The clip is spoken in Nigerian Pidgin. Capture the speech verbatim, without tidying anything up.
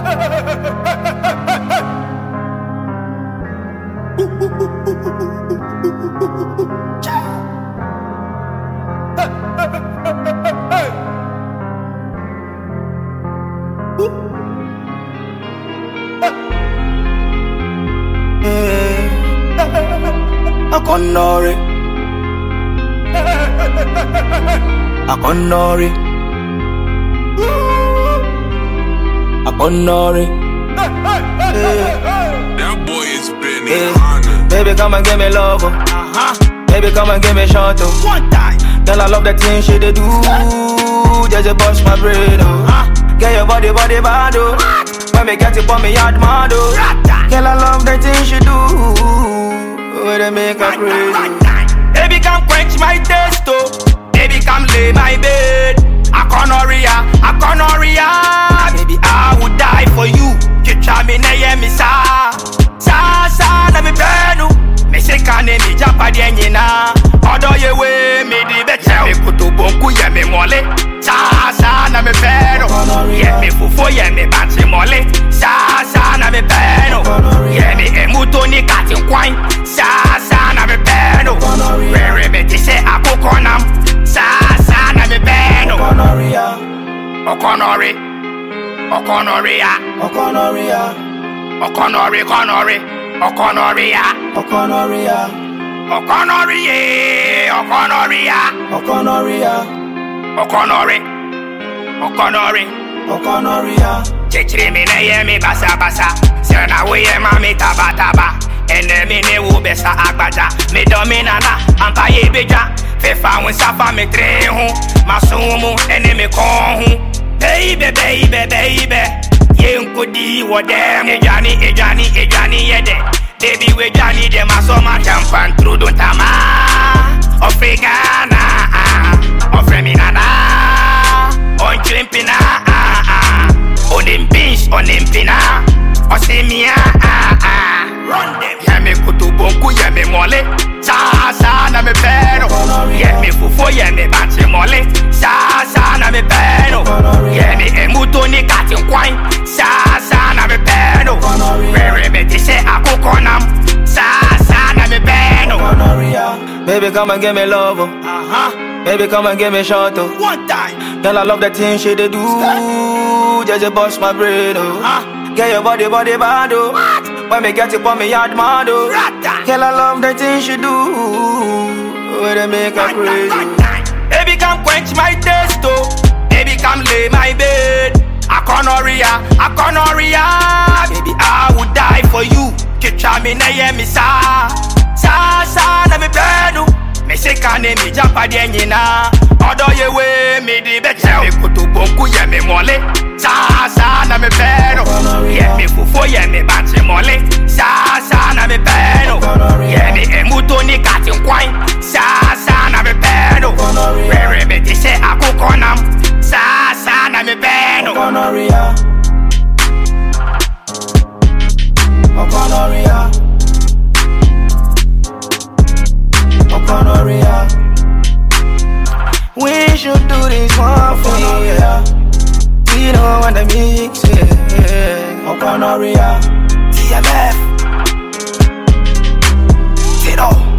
Akonori, Akonori, Akonori. That boy is Benny Hey. Hanna. Baby, come and give me love. Uh-huh. Baby, come and give me shot. Oh. One time. Girl, I love the things she dey do. Just a bust my brain. Oh. Uh-huh. Get your body, body bad. Oh. When me get it on me yard mad. Oh. Girl, I love the things she do. Where they make her crazy. Baby, come quench my thirst, oh. Baby, come lay my bed. Akonoria, Akonoria. Baby, I would die for you. Kicha me na ye mi sa. Sa sa na mi benu. Me se kane mi japa di enyina. Odo ye we me di beche. Me kutu bonku ye me mole. Sa sa na mi benu. Ye me fufo ye me banti mole. Sa sa na mi benu. Ye me emuto ni kati kwine. Sa sa na mi benu. Rere me ti se akoko nam. Sa sa na mi benu. Okonoria, Okonori, Okonoria, Okonoria, Okonori, Okonori, Okonoria, Okonoria, Okonoria, Okonoria, Okonoria, Okonori, Okonori. Okonoria. Chichiri mi ne ye mi basa basa. Sena we ye ma mi taba taba. Ene mi ne wo besa agbaja. Mi domina na ampa ye beja. Fefa won safa mi tre hu. Masumu ene mi kon hu. Baby baby baby. Ye nkodi wo dem. Ejani ejani ejani ye de. Baby we jani de masoma champan through don tama. Africana. Ofreminana. On chimpina. Olympins, Olympina, Osemia, ah ah. Run them, yeah me kutu bonku, yeah me mole. Sa sa na me peno, yeah me fufo, yeah me banti mole. Sa sa na me peno, yeah me emuto ni kati kwine. Sa sa na me peno, rere me ti se akoko nam. Sa sa na me peno. Baby, come and give me love. Oh. Uh-huh. Baby, come and give me shot. Oh. One time. Girl, I love the things she dey do. Just a bust my brain. Oh. Uh-huh. Get your body, body bad. Oh. When me get it on me yard mad. Oh. Girl, I love the things she do. Where they make her crazy. Baby, come quench my thirst, oh. Baby, come lay my bed. Akonoria, Akonoria. Baby, I would die for you. Kicha me na ye mi sa. Sa sa na mi bedu. Me se kane mi japa di enyina. Odo ye we me di beche. Me kutu bonku ye me mole. Sa sa na mi bedu. Ye me fufo ye me banti mole. Sa sa na mi bedu. Ye me emuto ni kati kwine. Sa sa na mi bedu. Rere me ti se akoko nam. Sa sa na mi bedu. Okonoria, Okonoria, Okonoria. We should do this one for you. Yeah. We don't want to mix it. Okonoria, T M F. Tito.